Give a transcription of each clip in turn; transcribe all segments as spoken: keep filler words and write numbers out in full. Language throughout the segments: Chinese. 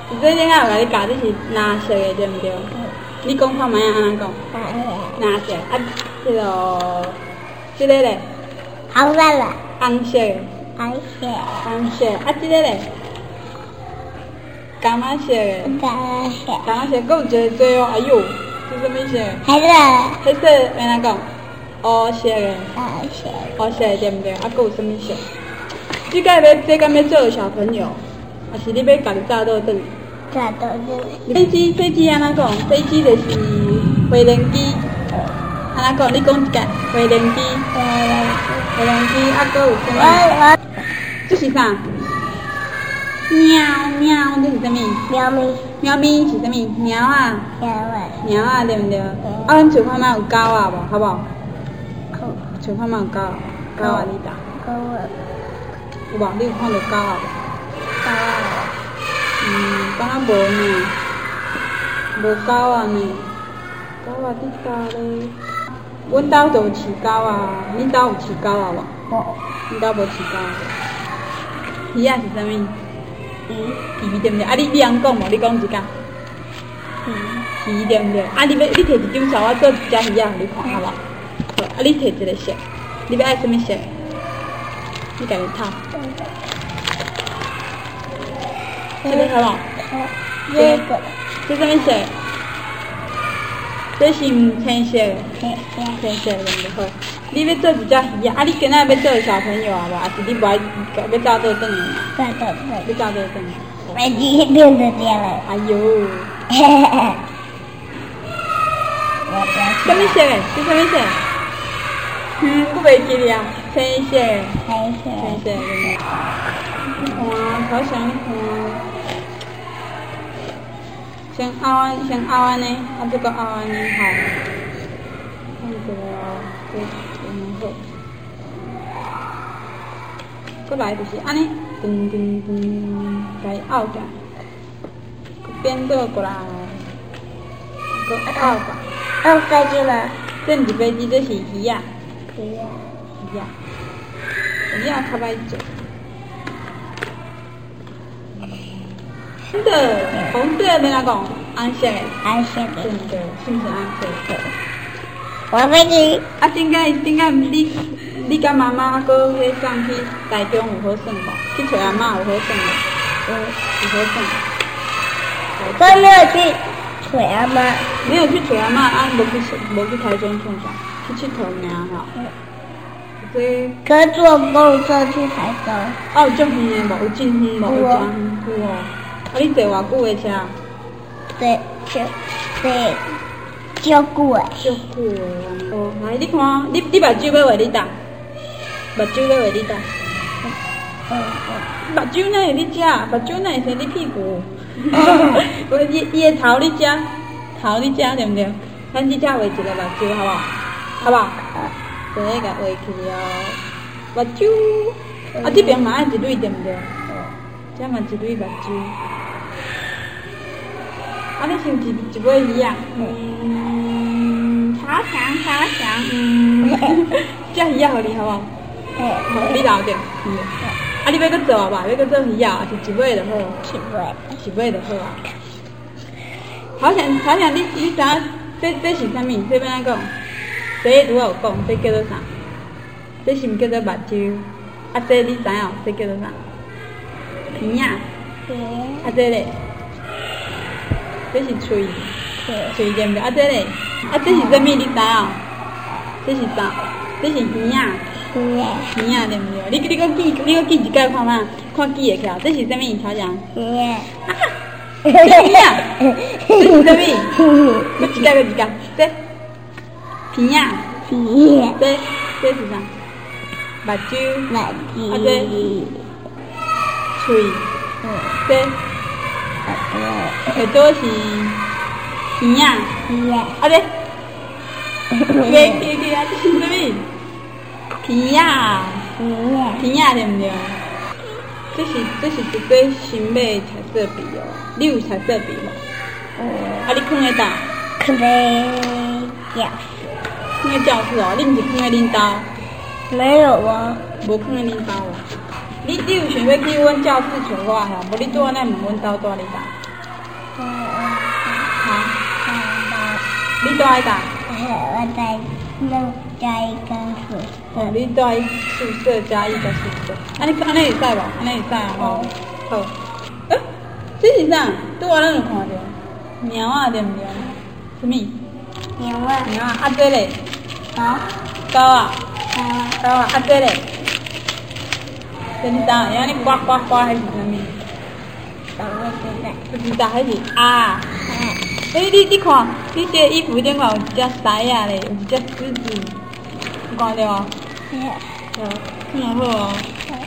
是这顶下有甲你教，这是蓝色的对毋对？你讲看卖啊，安怎讲？蓝色啊，这个这个咧？ 红色的。 红色的。 红色。 红色啊，这个咧？柑仔色的。 柑仔色。 柑仔色，佫有一个最哦，哎呦，这什么色？ 黑色。 黑色安怎讲？黑色的。 黑色。 黑色的对毋对？啊，佫有什么色？即个要这敢要做小朋友，还是你要家己炸倒转？ 炸倒转。 飞机飞机安怎讲？飞机就是飞轮机。安怎讲？你讲一下，飞轮机。 飞轮机。 飞轮机啊，佫有啥物？我我。这是啥？喵喵，这是啥物？ 喵咪。 喵咪是啥物？猫啊。 猫啊。 猫啊，对毋对？啊，阮厝看卖有狗啊无？好无？厝看卖有狗啊？狗啊，你搭？ 狗啊。 有无？你有看到狗啊无？ 狗啊。 嗯，敢若无呢，无狗啊呢，狗啊伫倒咧。阮兜就有饲狗啊，恁兜有饲狗啊无？ 无。 恁兜无饲狗啊？鱼啊是啥物？鱼，鱼对毋对？啊，你你通讲无？你讲一下。鱼，鱼对毋对？啊，你要你摕一张纸，我做一只鱼仔互你看，好无？好，啊，你摕一个色，你要爱啥物色？你家己套。这个好无？ 这个。 这啥物色？这是青色的。 青色。 青色的就好。你要做一只鱼啊？啊，你今仔要做小朋友啊无？还是你无爱要照倒转的？ 照倒转。 要照倒转。 飞机变成这样了。 哎呦！ 嘿嘿嘿。我不要去。 什么色的？是什么色？嗯，我袂记哩啊。青色的。 青色。 青色的。你看，好想你看。先凹安，先凹安尼，啊，这个凹安尼好。看这个，这很好。过来就是安尼，噔噔噔，来凹起来，变倒过来，搁凹过来。 凹飞机吗？ 这毋是飞机，这是鱼啊。 鱼啊。 鱼啊。鱼啊，较歹做。真的，红色的那讲，红色的。 红色的。 对对，是不是红色的？ 我飞机。 啊，顶个顶个，你你甲妈妈搁迄送去台中有好耍无？去找阿嬷有好耍无？有，有好耍。 我没有去找阿妈。 没有去找阿嬷，啊，无去无去台中创啥？去佚佗尔吼。这。 可坐公车去台中。 啊，有足远的无？有真远无？有真远有哦。啊，你坐偌久的车？ 坐坐坐足久的。 足久的哦，来你看，你你目睭要画你搭？目睭要画你搭？ 嗯嗯。目睭哪会你食？目睭哪会生你屁股？我伊伊的头你食，头你食对毋对？咱即只画一个目睭好无？好无？第一个画起哦，目睭。啊，这边嘛爱一蕊对毋对？这嘛一蕊目睭。啊，你是毋是一尾鱼啊？嗯，超强超强，嗯，这鱼仔互你好无？好，你留着。嗯。啊，你要搁做吧？要搁做鱼啊？还是一尾就好？ 一尾。 一尾就好啊。好像好像你你知影这这是啥物？这要安怎讲？这拄好有讲，这叫做啥？这是毋叫做目睭？啊，这你知影？这叫做啥？鼻啊。啊，这咧？这是喙，喙对毋对？啊，这咧，啊，这是啥物？你知影？这是啥？这是耳啊，耳啊对毋对？你你搁记，你搁记一摆看嘛，看记会起来。这是啥物？超强？ 耳啊， 耳啊，这是啥物？搁一摆，搁一摆，这鼻啊， 鼻啊， 这这是啥？目睭， 目睭， 啊这喙，这。耳朵是耳啊， 耳啊， 啊咧，给给给啊，这是啥物？鼻啊， 鼻啊， 鼻啊对毋对？这是这是一堆新买的彩色笔哦，你有彩色笔无？ 嗯。 啊，你放在哪？ 放在教室。 放在教室哦，你毋是放在恁兜？ 没有啊。 无放在恁兜哦。你你有想要去阮教室找我吼？无你拄仔咱问阮兜住伫哪？ 好，你住喺哪？ 我在六加一跟宿舍。 哦，你住喺宿舍加一个宿舍。安尼安尼会使无？安尼会使啊吼。好。诶，这是啥？拄仔咱有看到猫啊，对毋对？什么？ 鸟啊， 猫啊，啊这嘞？ 好， 狗啊， 好啊， 狗啊，啊这嘞？这你当安尼呱呱呱还是什么？ 我不知道。 不知道还是啊？ 哎， 诶，你你看，你这衣服顶头有一只狮啊咧，有一只狮子，有看到无？有，看好哦。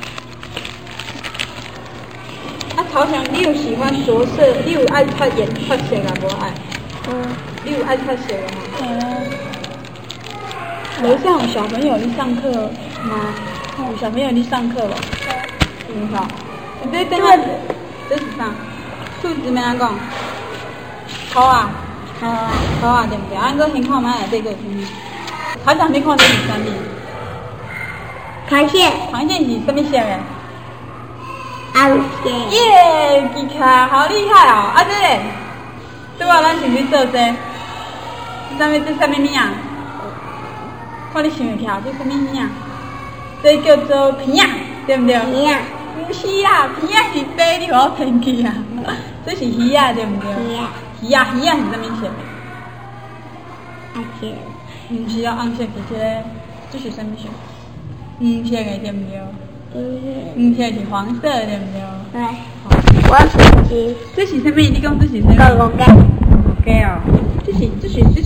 啊，头像你有喜欢着色，你有爱擦颜擦色啊？无爱？ 嗯， 你有爱擦色啊？ 嗯， 楼上有小朋友去上课吗？有小朋友去上课了。很好。这等下，这是啥？数字咩人讲？头啊， 好啊， 头啊，对不对？啊，搁先看卖内底个有啥物？头上你看这是啥物？ 螃蟹， 螃蟹是什么色的？ 红蟹， 耶，记起来，好厉害哦！啊，这个，拄啊，咱是去做这，这啥物？这啥物物啊？看你想会起来，这啥物物啊？这叫做片仔，对不对？ 鱼啊， 不是啦，片仔是底，你给我偏去啊！这是鱼啊，对不对？ 鱼啊， 鱼啊，鱼啊是啥物色？ 红蟹， 毋是啊，红色是这个，这是啥物色？黄色的对不对？ 嗯， 黄色是黄色的对不对？ 对，我手机， 这是啥物？你讲这是啥物？ 狗狗鸡， 鸡哦，这是这是这是。